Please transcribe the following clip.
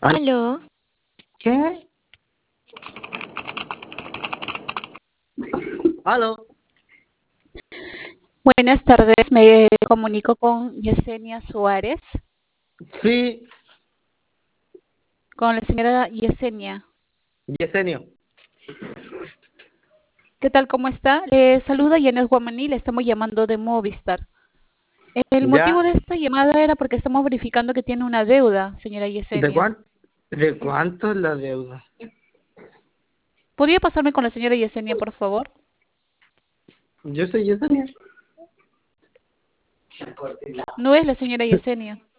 Aló, ¿Qué? ¿Aló? Buenas tardes, me comunico con Yesenia Suárez, Sí, con la señora Yesenia. Yesenio. ¿Qué tal? ¿Cómo está? Le saluda Yanes Guamaní, le estamos llamando de Movistar. El motivo ¿Ya? de esta llamada era porque estamos verificando que tiene una deuda, señora ¿De Yesenia. cuánto? ¿De cuánto es la deuda? ¿Podría pasarme con la señora Yesenia, por favor? Yo soy Yesenia. No es la señora Yesenia.